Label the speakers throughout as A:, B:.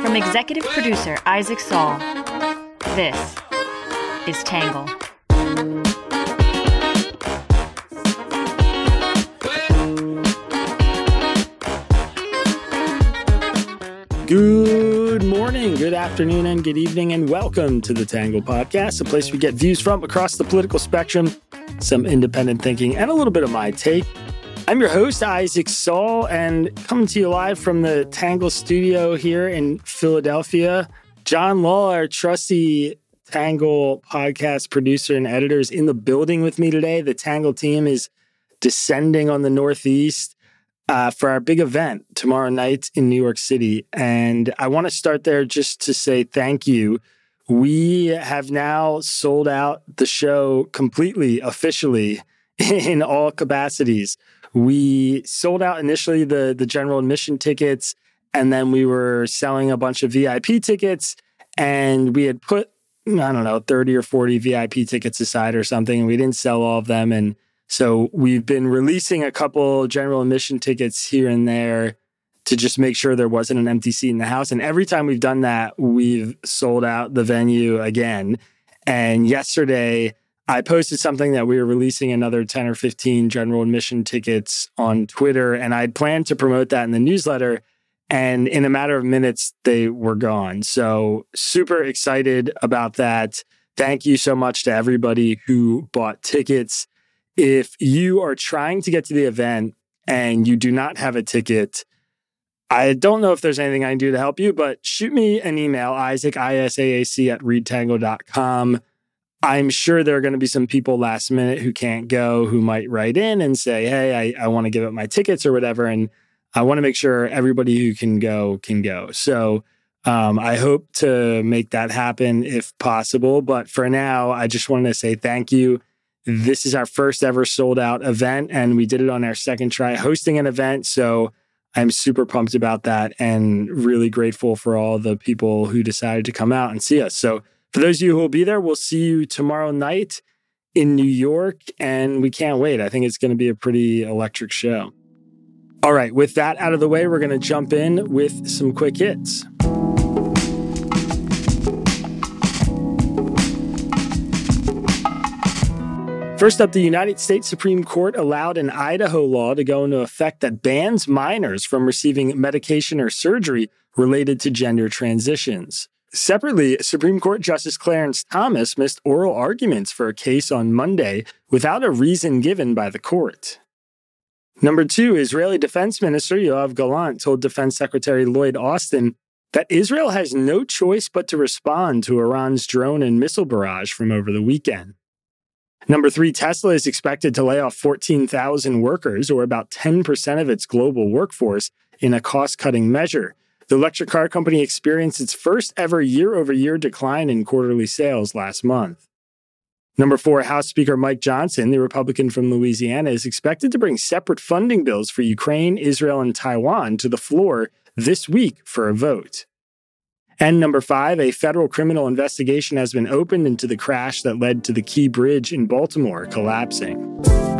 A: From executive producer Isaac Saul, this is Tangle.
B: Good morning, good afternoon, and good evening, and welcome to the Tangle Podcast, a place we get views from across the political spectrum, some independent thinking, and a little bit of my take. I'm your host, Isaac Saul, and coming to you live from the Tangle studio here in Philadelphia. John Law, our trusty Tangle podcast producer and editor, is in the building with me today. The Tangle team is descending on the Northeast for our big event tomorrow night in New York City. And I want to start there just to say thank you. We have now sold out the show completely, officially, in all capacities. We sold out initially the general admission tickets, and then we were selling a bunch of VIP tickets, and we had put, 30 or 40 VIP tickets aside or something, and we didn't sell all of them. And so we've been releasing a couple general admission tickets here and there to just make sure there wasn't an empty seat in the house. And every time we've done that, we've sold out the venue again. And yesterday, I posted something that we were releasing another 10 or 15 general admission tickets on Twitter, and I'd planned to promote that in the newsletter, and in a matter of minutes, they were gone. So super excited about that. Thank you so much to everybody who bought tickets. If you are trying to get to the event and you do not have a ticket, I don't know if there's anything I can do to help you, but shoot me an email, Isaac, ISAAC @readtangle.com. I'm sure there are going to be some people last minute who can't go, who might write in and say, hey, I want to give up my tickets or whatever. And I want to make sure everybody who can go can go. So I hope to make that happen if possible. But for now, I just wanted to say thank you. This is our first ever sold out event, and we did it on our second try hosting an event. So I'm super pumped about that and really grateful for all the people who decided to come out and see us. So for those of you who will be there, we'll see you tomorrow night in New York, and we can't wait. I think it's going to be a pretty electric show. All right, with that out of the way, we're going to jump in with some quick hits. First up, the United States Supreme Court allowed an Idaho law to go into effect that bans minors from receiving medication or surgery related to gender transitions. Separately, Supreme Court Justice Clarence Thomas missed oral arguments for a case on Monday without a reason given by the court. Number two, Israeli Defense Minister Yoav Gallant told Defense Secretary Lloyd Austin that Israel has no choice but to respond to Iran's drone and missile barrage from over the weekend. Number three, Tesla is expected to lay off 14,000 workers, or about 10% of its global workforce, in a cost-cutting measure. The electric car company experienced its first ever year-over-year decline in quarterly sales last month. Number four, House Speaker Mike Johnson, the Republican from Louisiana, is expected to bring separate funding bills for Ukraine, Israel, and Taiwan to the floor this week for a vote. And number five, a federal criminal investigation has been opened into the crash that led to the Key Bridge in Baltimore collapsing.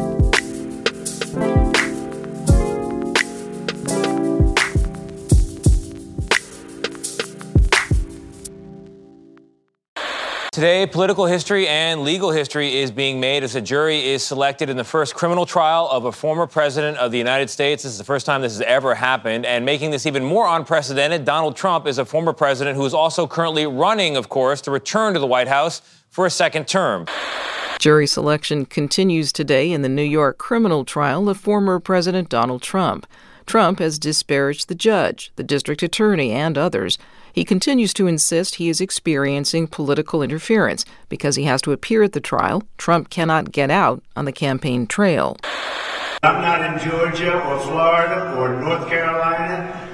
C: Today, political history and legal history is being made as a jury is selected in the first criminal trial of a former president of the United States. This is the first time this has ever happened. And making this even more unprecedented, Donald Trump is a former president who is also currently running, of course, to return to the White House for a second term.
D: Jury selection continues today in the New York criminal trial of former President Donald Trump. Trump has disparaged the judge, the district attorney, and others. He continues to insist he is experiencing political interference. Because he has to appear at the trial, Trump cannot get out on the campaign trail.
E: I'm not in Georgia or Florida or North Carolina.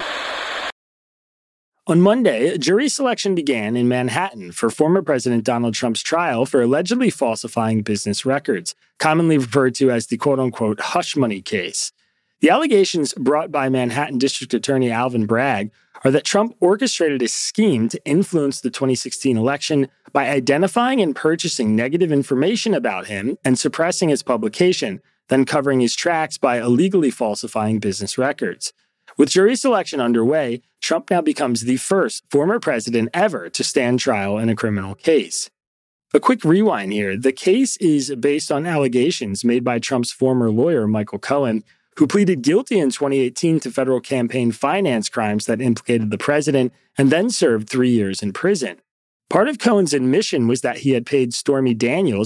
B: On Monday, jury selection began in Manhattan for former President Donald Trump's trial for allegedly falsifying business records, commonly referred to as the quote-unquote hush money case. The allegations brought by Manhattan District Attorney Alvin Bragg are that Trump orchestrated a scheme to influence the 2016 election by identifying and purchasing negative information about him and suppressing his publication, then covering his tracks by illegally falsifying business records. With jury selection underway, Trump now becomes the first former president ever to stand trial in a criminal case. A quick rewind here. The case is based on allegations made by Trump's former lawyer, Michael Cohen, who pleaded guilty in 2018 to federal campaign finance crimes that implicated the president and then served 3 years in prison. Part of Cohen's admission was that he had paid Stormy Daniels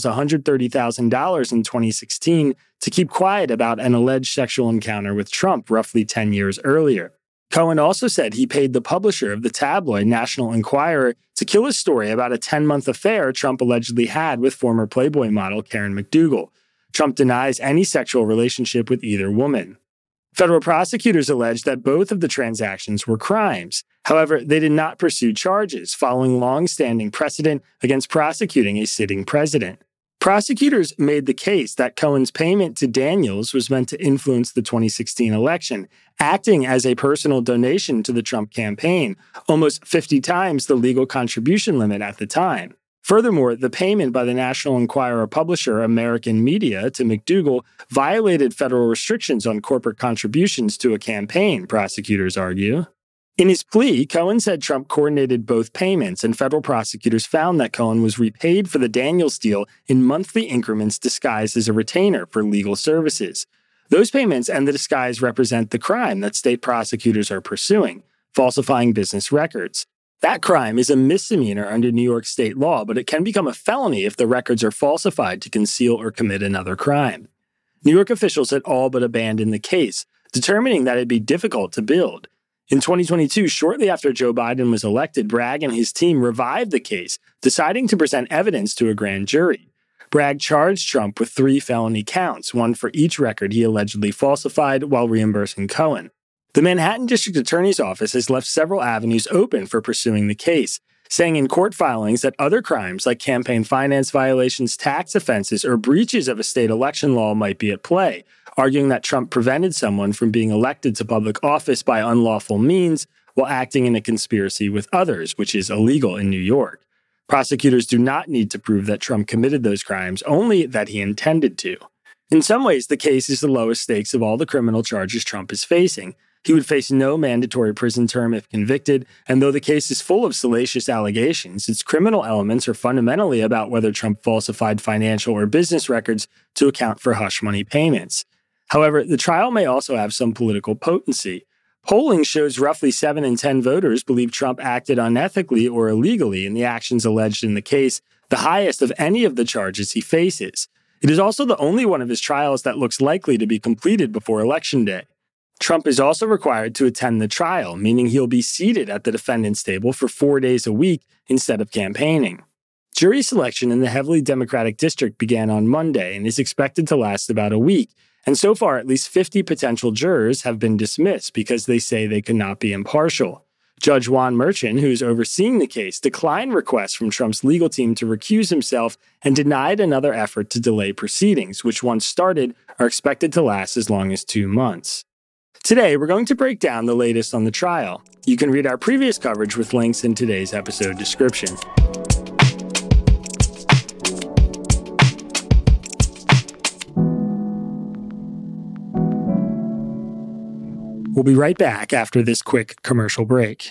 B: $130,000 in 2016 to keep quiet about an alleged sexual encounter with Trump roughly 10 years earlier. Cohen also said he paid the publisher of the tabloid National Enquirer to kill a story about a 10-month affair Trump allegedly had with former Playboy model Karen McDougal. Trump denies any sexual relationship with either woman. Federal prosecutors alleged that both of the transactions were crimes. However, they did not pursue charges, following long-standing precedent against prosecuting a sitting president. Prosecutors made the case that Cohen's payment to Daniels was meant to influence the 2016 election, acting as a personal donation to the Trump campaign, almost 50 times the legal contribution limit at the time. Furthermore, the payment by the National Enquirer publisher American Media to McDougal violated federal restrictions on corporate contributions to a campaign, prosecutors argue. In his plea, Cohen said Trump coordinated both payments, and federal prosecutors found that Cohen was repaid for the Daniels deal in monthly increments disguised as a retainer for legal services. Those payments and the disguise represent the crime that state prosecutors are pursuing, falsifying business records. That crime is a misdemeanor under New York state law, but it can become a felony if the records are falsified to conceal or commit another crime. New York officials had all but abandoned the case, determining that it'd be difficult to build. In 2022, shortly after Joe Biden was elected, Bragg and his team revived the case, deciding to present evidence to a grand jury. Bragg charged Trump with 3 felony counts, one for each record he allegedly falsified while reimbursing Cohen. The Manhattan District Attorney's Office has left several avenues open for pursuing the case, saying in court filings that other crimes like campaign finance violations, tax offenses, or breaches of a state election law might be at play, arguing that Trump prevented someone from being elected to public office by unlawful means while acting in a conspiracy with others, which is illegal in New York. Prosecutors do not need to prove that Trump committed those crimes, only that he intended to. In some ways, the case is the lowest stakes of all the criminal charges Trump is facing. He would face no mandatory prison term if convicted, and though the case is full of salacious allegations, its criminal elements are fundamentally about whether Trump falsified financial or business records to account for hush money payments. However, the trial may also have some political potency. Polling shows roughly 7 in 10 voters believe Trump acted unethically or illegally in the actions alleged in the case, the highest of any of the charges he faces. It is also the only one of his trials that looks likely to be completed before Election Day. Trump is also required to attend the trial, meaning he'll be seated at the defendant's table for 4 days a week instead of campaigning. Jury selection in the heavily Democratic district began on Monday and is expected to last about a week. And so far, at least 50 potential jurors have been dismissed because they say they could not be impartial. Judge Juan Merchan, who is overseeing the case, declined requests from Trump's legal team to recuse himself and denied another effort to delay proceedings, which once started are expected to last as long as 2 months. Today, we're going to break down the latest on the trial. You can read our previous coverage with links in today's episode description. We'll be right back after this quick commercial break.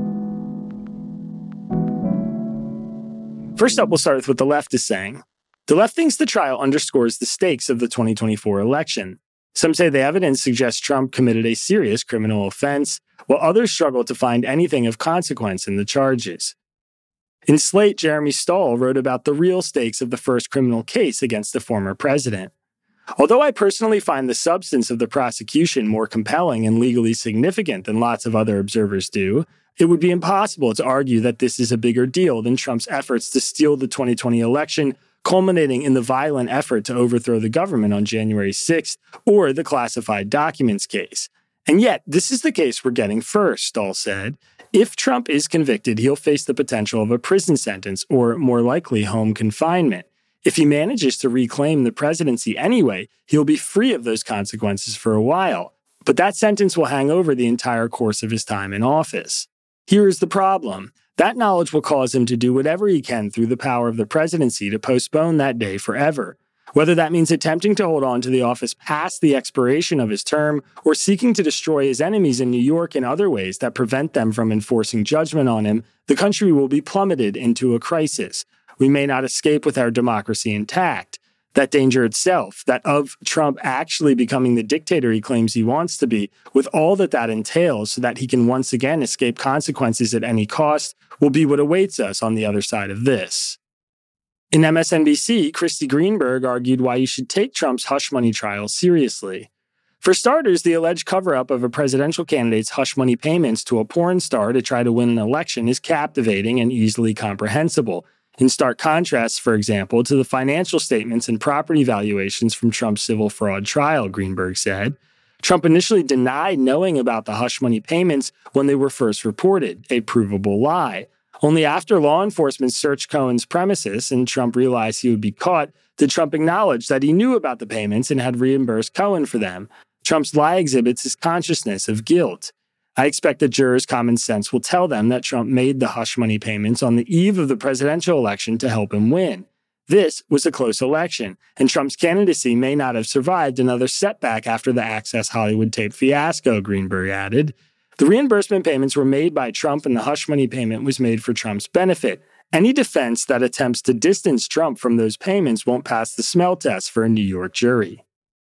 B: First up, we'll start with what the left is saying. The left thinks the trial underscores the stakes of the 2024 election. Some say the evidence suggests Trump committed a serious criminal offense, while others struggle to find anything of consequence in the charges. In Slate, Jeremy Stahl wrote about the real stakes of the first criminal case against the former president. Although I personally find the substance of the prosecution more compelling and legally significant than lots of other observers do, it would be impossible to argue that this is a bigger deal than Trump's efforts to steal the 2020 election, culminating in the violent effort to overthrow the government on January 6th, or the classified documents case. And yet, this is the case we're getting first, Stahl said. If Trump is convicted, he'll face the potential of a prison sentence, or more likely, home confinement. If he manages to reclaim the presidency anyway, he'll be free of those consequences for a while. But that sentence will hang over the entire course of his time in office. Here is the problem. That knowledge will cause him to do whatever he can through the power of the presidency to postpone that day forever. whether that means attempting to hold on to the office past the expiration of his term or seeking to destroy his enemies in New York in other ways that prevent them from enforcing judgment on him, the country will be plummeted into a crisis. We may not escape with our democracy intact. That danger itself, that of Trump actually becoming the dictator he claims he wants to be, with all that entails so that he can once again escape consequences at any cost, will be what awaits us on the other side of this. In MSNBC, Christy Greenberg argued why you should take Trump's hush money trial seriously. For starters, the alleged cover-up of a presidential candidate's hush money payments to a porn star to try to win an election is captivating and easily comprehensible. In stark contrast, for example, to the financial statements and property valuations from Trump's civil fraud trial, Greenberg said. Trump initially denied knowing about the hush money payments when they were first reported, a provable lie. Only after law enforcement searched Cohen's premises and Trump realized he would be caught, did Trump acknowledge that he knew about the payments and had reimbursed Cohen for them. Trump's lie exhibits his consciousness of guilt. I expect that jurors' common sense will tell them that Trump made the hush money payments on the eve of the presidential election to help him win. This was a close election, and Trump's candidacy may not have survived another setback after the Access Hollywood tape fiasco, Greenberg added. The reimbursement payments were made by Trump, and the hush money payment was made for Trump's benefit. Any defense that attempts to distance Trump from those payments won't pass the smell test for a New York jury.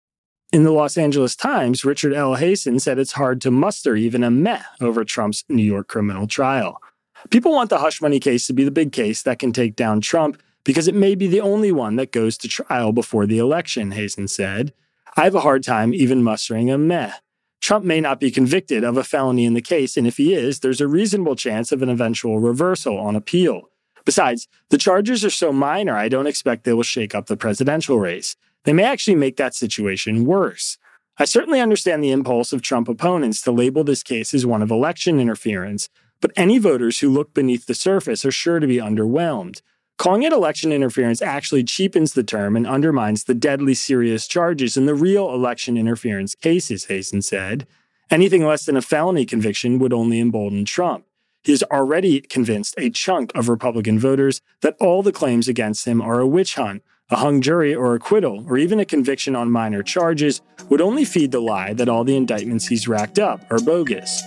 B: In the Los Angeles Times, Richard L. Hasen said it's hard to muster even a meh over Trump's New York criminal trial. People want the hush money case to be the big case that can take down Trump because it may be the only one that goes to trial before the election, Hasen said. I have a hard time even mustering a meh. Trump may not be convicted of a felony in the case, and if he is, there's a reasonable chance of an eventual reversal on appeal. Besides, the charges are so minor, I don't expect they will shake up the presidential race. They may actually make that situation worse. I certainly understand the impulse of Trump opponents to label this case as one of election interference, but any voters who look beneath the surface are sure to be underwhelmed. Calling it election interference actually cheapens the term and undermines the deadly serious charges in the real election interference cases, Hasen said. Anything less than a felony conviction would only embolden Trump. He has already convinced a chunk of Republican voters that all the claims against him are a witch hunt. A hung jury or acquittal, or even a conviction on minor charges, would only feed the lie that all the indictments he's racked up are bogus.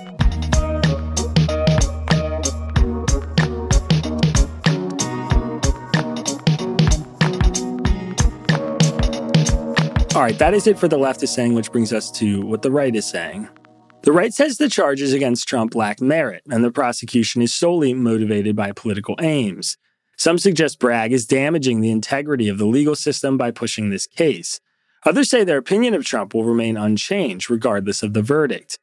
B: All right, that is it for the left is saying, which brings us to what the right is saying. The right says the charges against Trump lack merit, and the prosecution is solely motivated by political aims. Some suggest Bragg is damaging the integrity of the legal system by pushing this case. Others say their opinion of Trump will remain unchanged regardless of the verdict.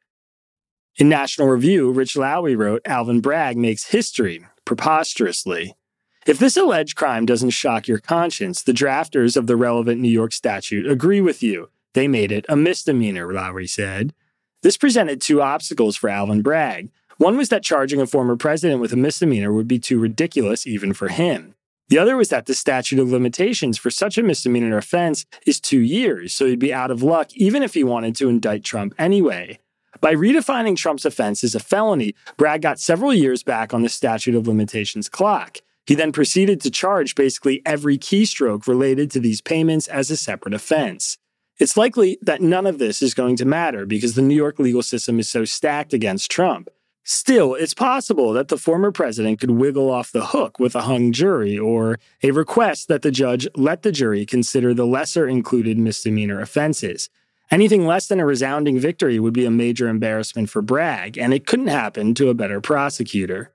B: In National Review, Rich Lowry wrote, Alvin Bragg makes history, preposterously. If this alleged crime doesn't shock your conscience, the drafters of the relevant New York statute agree with you. They made it a misdemeanor, Lowry said. This presented two obstacles for Alvin Bragg. One was that charging a former president with a misdemeanor would be too ridiculous even for him. The other was that the statute of limitations for such a misdemeanor offense is 2 years, so he'd be out of luck even if he wanted to indict Trump anyway. By redefining Trump's offense as a felony, Bragg got several years back on the statute of limitations clock. He then proceeded to charge basically every keystroke related to these payments as a separate offense. It's likely that none of this is going to matter because the New York legal system is so stacked against Trump. Still, it's possible that the former president could wiggle off the hook with a hung jury or a request that the judge let the jury consider the lesser included misdemeanor offenses. Anything less than a resounding victory would be a major embarrassment for Bragg, and it couldn't happen to a better prosecutor.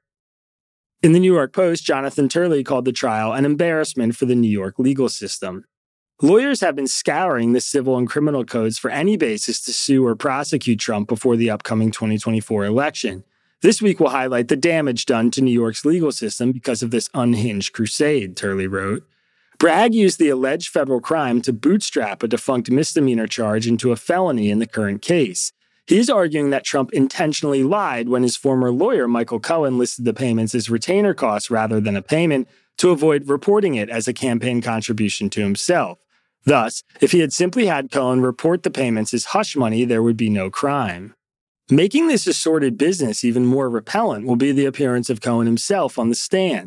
B: In the New York Post, Jonathan Turley called the trial an embarrassment for the New York legal system. Lawyers have been scouring the civil and criminal codes for any basis to sue or prosecute Trump before the upcoming 2024 election. This week will highlight the damage done to New York's legal system because of this unhinged crusade, Turley wrote. Bragg used the alleged federal crime to bootstrap a defunct misdemeanor charge into a felony in the current case. He's arguing that Trump intentionally lied when his former lawyer, Michael Cohen, listed the payments as retainer costs rather than a payment to avoid reporting it as a campaign contribution to himself. Thus, if he had simply had Cohen report the payments as hush money, there would be no crime. Making this a sordid business even more repellent will be the appearance of Cohen himself on the stand.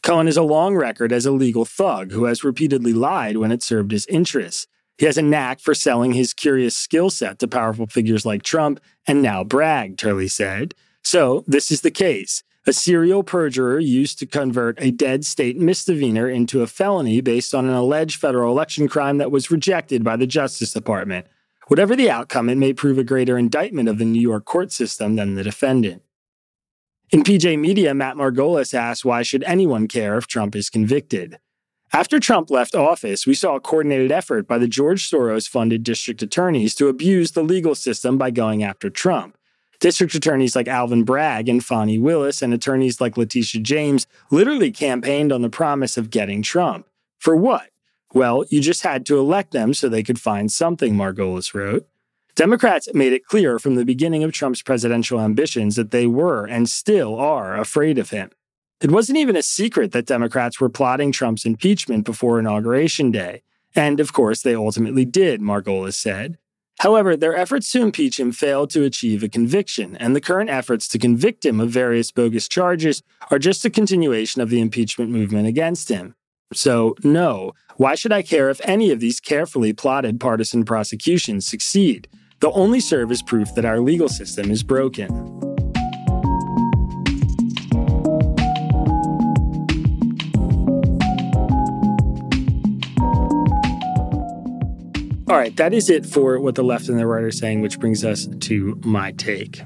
B: Cohen has a long record as a legal thug who has repeatedly lied when it served his interests. He has a knack for selling his curious skill set to powerful figures like Trump and now Bragg, Turley said. So this is the case. A serial perjurer used to convert a dead state misdemeanor into a felony based on an alleged federal election crime that was rejected by the Justice Department. Whatever the outcome, it may prove a greater indictment of the New York court system than the defendant. In PJ Media, Matt Margolis asked, why should anyone care if Trump is convicted? After Trump left office, we saw a coordinated effort by the George Soros-funded district attorneys to abuse the legal system by going after Trump. District attorneys like Alvin Bragg and Fani Willis and attorneys like Letitia James literally campaigned on the promise of getting Trump. For what? Well, you just had to elect them so they could find something, Margolis wrote. Democrats made it clear from the beginning of Trump's presidential ambitions that they were and still are afraid of him. It wasn't even a secret that Democrats were plotting Trump's impeachment before Inauguration Day. And, of course, they ultimately did, Margolis said. However, their efforts to impeach him failed to achieve a conviction, and the current efforts to convict him of various bogus charges are just a continuation of the impeachment movement against him. So, no, why should I care if any of these carefully plotted partisan prosecutions succeed? They'll only serve as proof that our legal system is broken. All right, that is it for what the left and the right are saying, which brings us to my take.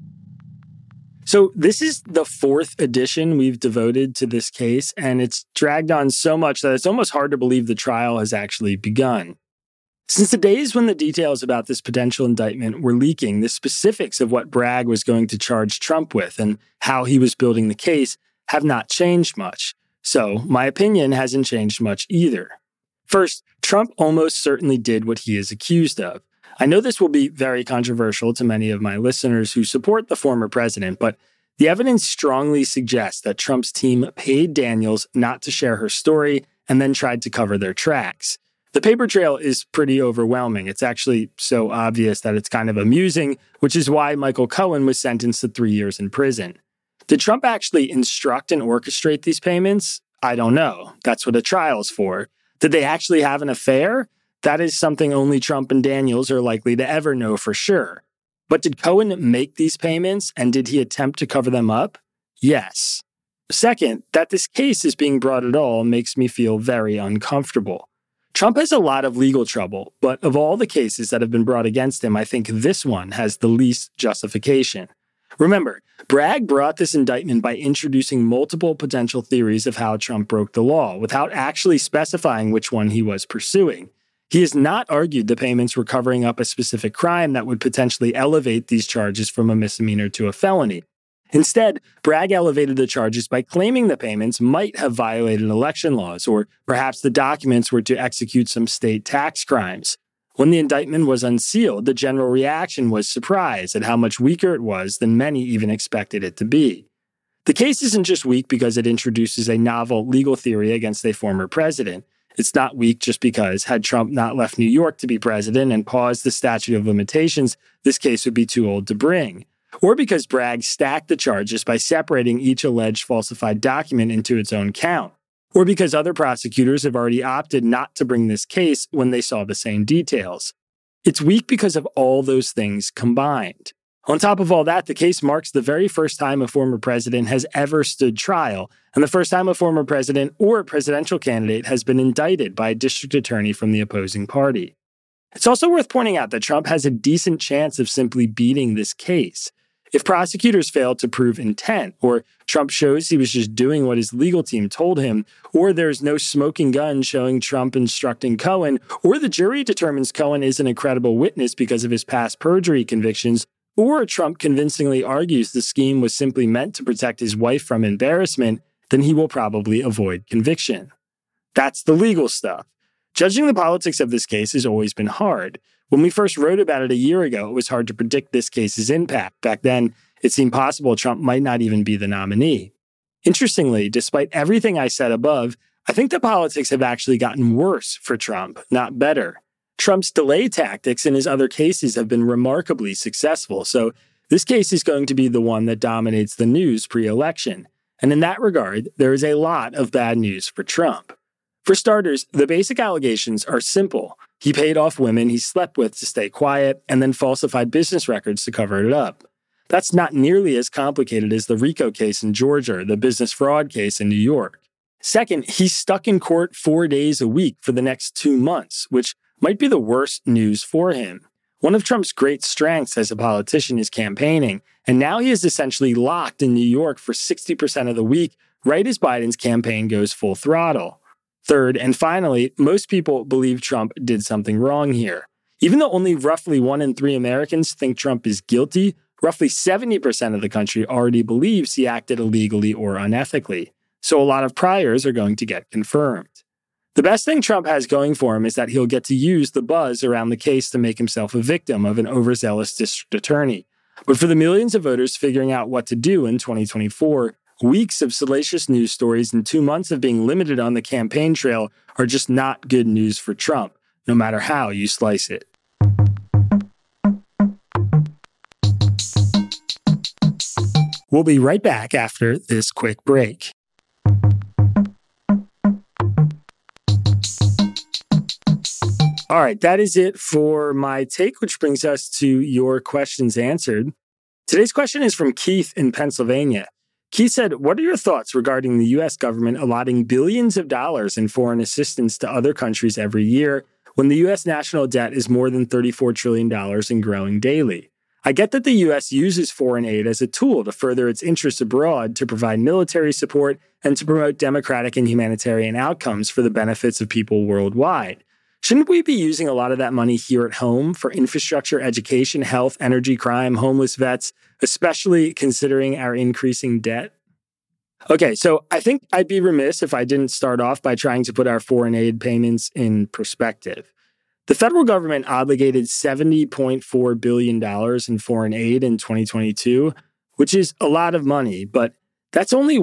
B: So this is the fourth edition we've devoted to this case, and it's dragged on so much that it's almost hard to believe the trial has actually begun. Since the days when the details about this potential indictment were leaking, the specifics of what Bragg was going to charge Trump with and how he was building the case have not changed much. So my opinion hasn't changed much either. First, Trump almost certainly did what he is accused of. I know this will be very controversial to many of my listeners who support the former president, but the evidence strongly suggests that Trump's team paid Daniels not to share her story and then tried to cover their tracks. The paper trail is pretty overwhelming. It's actually so obvious that it's kind of amusing, which is why Michael Cohen was sentenced to 3 years in prison. Did Trump actually instruct and orchestrate these payments? I don't know. That's what a trial's for. Did they actually have an affair? That is something only Trump and Daniels are likely to ever know for sure. But did Cohen make these payments, and did he attempt to cover them up? Yes. Second, that this case is being brought at all makes me feel very uncomfortable. Trump has a lot of legal trouble, but of all the cases that have been brought against him, I think this one has the least justification. Remember, Bragg brought this indictment by introducing multiple potential theories of how Trump broke the law without actually specifying which one he was pursuing. He has not argued the payments were covering up a specific crime that would potentially elevate these charges from a misdemeanor to a felony. Instead, Bragg elevated the charges by claiming the payments might have violated election laws, or perhaps the documents were to execute some state tax crimes. When the indictment was unsealed, the general reaction was surprise at how much weaker it was than many even expected it to be. The case isn't just weak because it introduces a novel legal theory against a former president. It's not weak just because, had Trump not left New York to be president and paused the statute of limitations, this case would be too old to bring. Or because Bragg stacked the charges by separating each alleged falsified document into its own count. Or because other prosecutors have already opted not to bring this case when they saw the same details. It's weak because of all those things combined. On top of all that, the case marks the very first time a former president has ever stood trial, and the first time a former president or presidential candidate has been indicted by a district attorney from the opposing party. It's also worth pointing out that Trump has a decent chance of simply beating this case. If prosecutors fail to prove intent, or Trump shows he was just doing what his legal team told him, or there's no smoking gun showing Trump instructing Cohen, or the jury determines Cohen isn't a credible witness because of his past perjury convictions, or Trump convincingly argues the scheme was simply meant to protect his wife from embarrassment, then he will probably avoid conviction. That's the legal stuff. Judging the politics of this case has always been hard. When we first wrote about it a year ago, it was hard to predict this case's impact. Back then, it seemed possible Trump might not even be the nominee. Interestingly, despite everything I said above, I think the politics have actually gotten worse for Trump, not better. Trump's delay tactics in his other cases have been remarkably successful, so this case is going to be the one that dominates the news pre-election. And in that regard, there is a lot of bad news for Trump. For starters, the basic allegations are simple. He paid off women he slept with to stay quiet and then falsified business records to cover it up. That's not nearly as complicated as the RICO case in Georgia or the business fraud case in New York. Second, he's stuck in court 4 days a week for the next 2 months, which might be the worst news for him. One of Trump's great strengths as a politician is campaigning, and now he is essentially locked in New York for 60% of the week, right as Biden's campaign goes full throttle. Third, and finally, most people believe Trump did something wrong here. Even though only roughly 1 in 3 Americans think Trump is guilty, roughly 70% of the country already believes he acted illegally or unethically. So a lot of priors are going to get confirmed. The best thing Trump has going for him is that he'll get to use the buzz around the case to make himself a victim of an overzealous district attorney. But for the millions of voters figuring out what to do in 2024, weeks of salacious news stories and 2 months of being limited on the campaign trail are just not good news for Trump, no matter how you slice it. We'll be right back after this quick break. All right, that is it for my take, which brings us to your questions answered. Today's question is from Keith in Pennsylvania. Keith said, what are your thoughts regarding the U.S. government allotting billions of dollars in foreign assistance to other countries every year when the U.S. national debt is more than $34 trillion and growing daily? I get that the U.S. uses foreign aid as a tool to further its interests abroad, to provide military support, and to promote democratic and humanitarian outcomes for the benefits of people worldwide. Shouldn't we be using a lot of that money here at home for infrastructure, education, health, energy, crime, homeless vets, especially considering our increasing debt? Okay, so I think I'd be remiss if I didn't start off by trying to put our foreign aid payments in perspective. The federal government obligated $70.4 billion in foreign aid in 2022, which is a lot of money, but that's only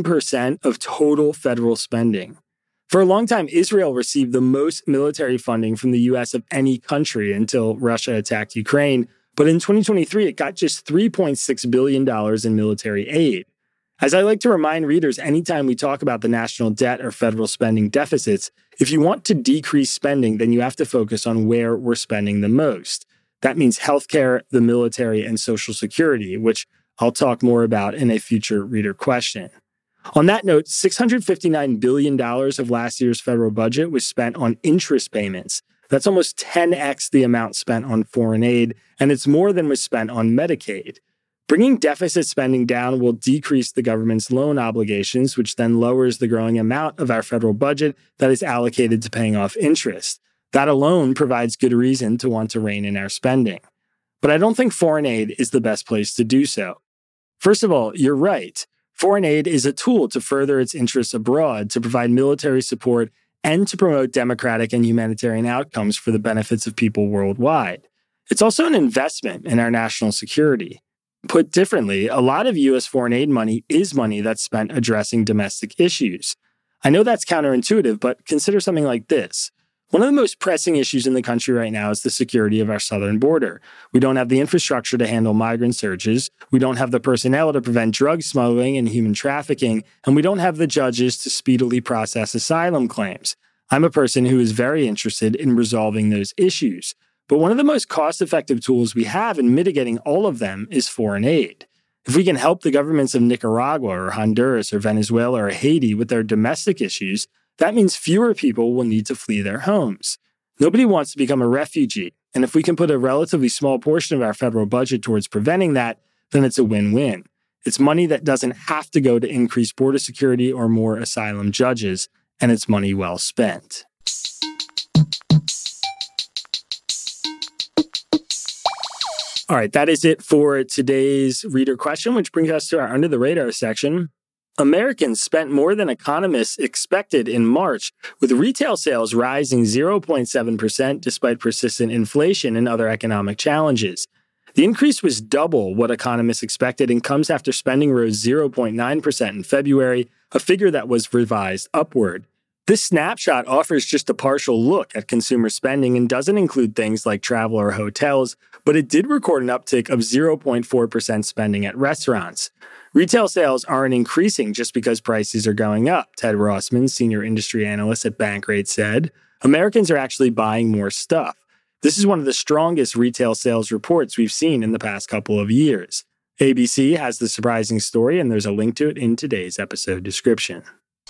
B: 1% of total federal spending. For a long time, Israel received the most military funding from the U.S. of any country until Russia attacked Ukraine. But in 2023, it got just $3.6 billion in military aid. As I like to remind readers anytime we talk about the national debt or federal spending deficits, if you want to decrease spending, then you have to focus on where we're spending the most. That means healthcare, the military, and Social Security, which I'll talk more about in a future reader question. On that note, $659 billion of last year's federal budget was spent on interest payments. That's almost 10x the amount spent on foreign aid, and it's more than was spent on Medicaid. Bringing deficit spending down will decrease the government's loan obligations, which then lowers the growing amount of our federal budget that is allocated to paying off interest. That alone provides good reason to want to rein in our spending. But I don't think foreign aid is the best place to do so. First of all, you're right. Foreign aid is a tool to further its interests abroad, to provide military support, and to promote democratic and humanitarian outcomes for the benefits of people worldwide. It's also an investment in our national security. Put differently, a lot of U.S. foreign aid money is money that's spent addressing domestic issues. I know that's counterintuitive, but consider something like this. One of the most pressing issues in the country right now is the security of our southern border. We don't have the infrastructure to handle migrant surges. We don't have the personnel to prevent drug smuggling and human trafficking. And we don't have the judges to speedily process asylum claims. I'm a person who is very interested in resolving those issues. But one of the most cost-effective tools we have in mitigating all of them is foreign aid. If we can help the governments of Nicaragua or Honduras or Venezuela or Haiti with their domestic issues, that means fewer people will need to flee their homes. Nobody wants to become a refugee, and if we can put a relatively small portion of our federal budget towards preventing that, then it's a win-win. It's money that doesn't have to go to increase border security or more asylum judges, and it's money well spent. All right, that is it for today's reader question, which brings us to our Under the Radar section. Americans spent more than economists expected in March, with retail sales rising 0.7% despite persistent inflation and other economic challenges. The increase was double what economists expected and comes after spending rose 0.9% in February, a figure that was revised upward. This snapshot offers just a partial look at consumer spending and doesn't include things like travel or hotels, but it did record an uptick of 0.4% spending at restaurants. Retail sales aren't increasing just because prices are going up, Ted Rossman, senior industry analyst at Bankrate, said. Americans are actually buying more stuff. This is one of the strongest retail sales reports we've seen in the past couple of years. ABC has the surprising story, and there's a link to it in today's episode description.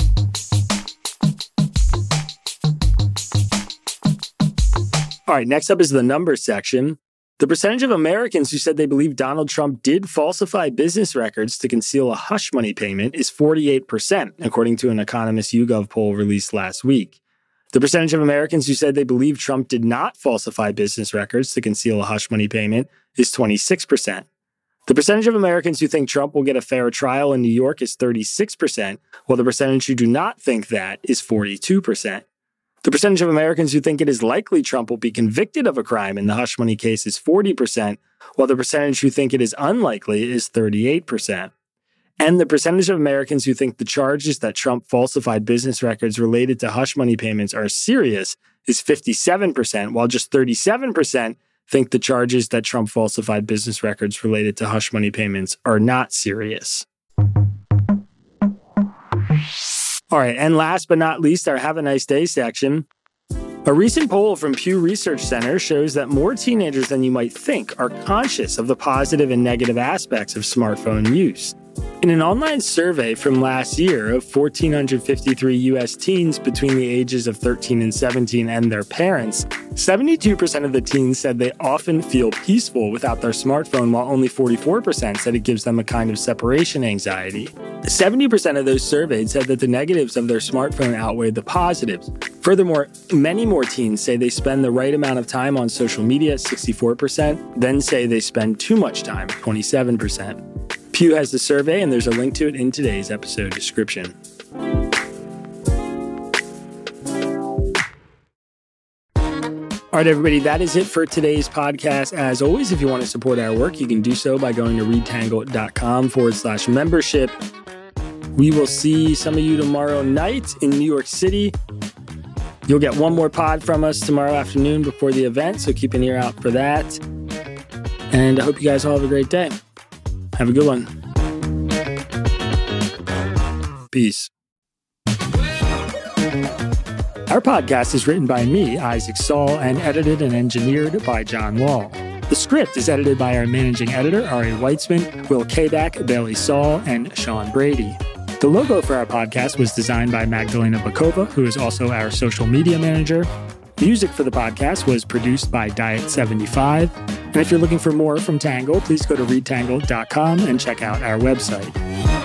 B: All right, next up is the numbers section. The percentage of Americans who said they believe Donald Trump did falsify business records to conceal a hush money payment is 48%, according to an Economist YouGov poll released last week. The percentage of Americans who said they believe Trump did not falsify business records to conceal a hush money payment is 26%. The percentage of Americans who think Trump will get a fair trial in New York is 36%, while the percentage who do not think that is 42%. The percentage of Americans who think it is likely Trump will be convicted of a crime in the hush money case is 40%, while the percentage who think it is unlikely is 38%. And the percentage of Americans who think the charges that Trump falsified business records related to hush money payments are serious is 57%, while just 37% think the charges that Trump falsified business records related to hush money payments are not serious. All right, and last but not least, our Have a Nice Day section. A recent poll from Pew Research Center shows that more teenagers than you might think are conscious of the positive and negative aspects of smartphone use. In an online survey from last year of 1,453 U.S. teens between the ages of 13 and 17 and their parents, 72% of the teens said they often feel peaceful without their smartphone, while only 44% said it gives them a kind of separation anxiety. 70% of those surveyed said that the negatives of their smartphone outweighed the positives. Furthermore, many more teens say they spend the right amount of time on social media, 64%, then say they spend too much time, 27%. Pew has the survey, and there's a link to it in today's episode description. All right, everybody, that is it for today's podcast. As always, if you want to support our work, you can do so by going to readtangle.com/membership. We will see some of you tomorrow night in New York City. You'll get one more pod from us tomorrow afternoon before the event, so keep an ear out for that. And I hope you guys all have a great day. Have a good one. Peace. Our podcast is written by me, Isaac Saul, and edited and engineered by John Wall. The script is edited by our managing editor, Ari Weitzman, Will Kabak, Bailey Saul, and Sean Brady. The logo for our podcast was designed by Magdalena Bakova, who is also our social media manager. Music for the podcast was produced by Diet75. And if you're looking for more from Tangle, please go to readtangle.com and check out our website.